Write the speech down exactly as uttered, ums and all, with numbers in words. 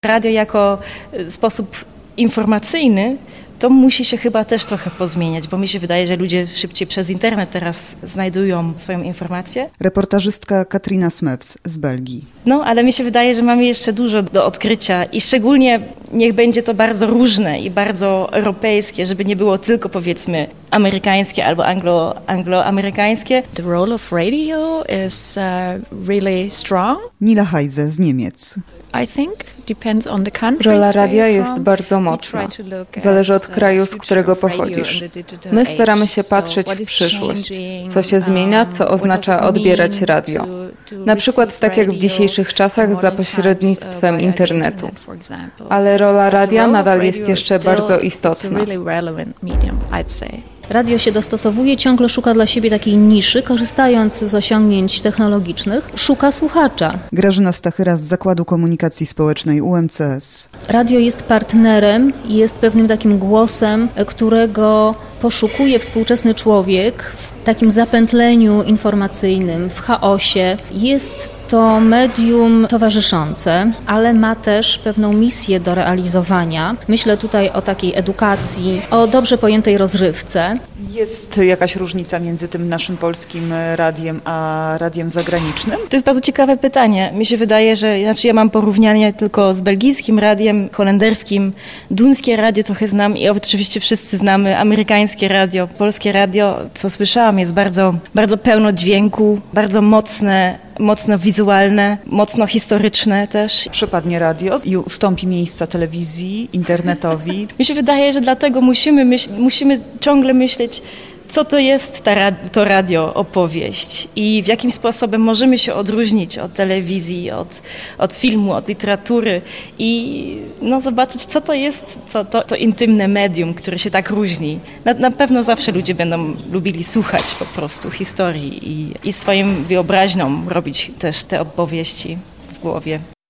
Radio jako sposób informacyjny to musi się chyba też trochę pozmieniać, bo mi się wydaje, że ludzie szybciej przez internet teraz znajdują swoją informację. Reportażystka Katrina Smeps z Belgii. No, ale mi się wydaje, że mamy jeszcze dużo do odkrycia i szczególnie niech będzie to bardzo różne i bardzo europejskie, żeby nie było tylko powiedzmy amerykańskie albo anglo, angloamerykańskie. The role of radio is uh, really strong. Nila Heise z Niemiec. I think depends on the country. Rola radia jest bardzo mocna. Zależy od kraju, z którego pochodzisz. My staramy się patrzeć w przyszłość. Co się zmienia, co oznacza odbierać radio. Na przykład tak jak w dzisiejszych czasach za pośrednictwem internetu. Ale rola radia nadal jest jeszcze bardzo istotna. Radio się dostosowuje, ciągle szuka dla siebie takiej niszy, korzystając z osiągnięć technologicznych, szuka słuchacza. Grażyna Stachyra z Zakładu Komunikacji Społecznej U M C S. Radio jest partnerem i jest pewnym takim głosem, którego poszukuje współczesny człowiek w takim zapętleniu informacyjnym, w chaosie. Jest to medium towarzyszące, ale ma też pewną misję do realizowania. Myślę tutaj o takiej edukacji, o dobrze pojętej rozrywce. Jest jakaś różnica między tym naszym polskim radiem a radiem zagranicznym? To jest bardzo ciekawe pytanie. Mi się wydaje, że znaczy ja mam porównanie tylko z belgijskim radiem, holenderskim. Duńskie radio trochę znam i oczywiście wszyscy znamy amerykańskie radio. Polskie radio, co słyszałam, jest bardzo, bardzo pełno dźwięku, bardzo mocne, mocno wizualne, mocno historyczne też. Przepadnie radio i ustąpi miejsca telewizji, internetowi. Mi się wydaje, że dlatego musimy, myśl, musimy ciągle myśleć, co to jest ta, to radio, opowieść i w jakim sposobem możemy się odróżnić od telewizji, od, od filmu, od literatury i no, zobaczyć, co to jest co to, to intymne medium, które się tak różni. Na, na pewno zawsze ludzie będą lubili słuchać po prostu historii i, i swoim wyobraźniom robić też te opowieści w głowie.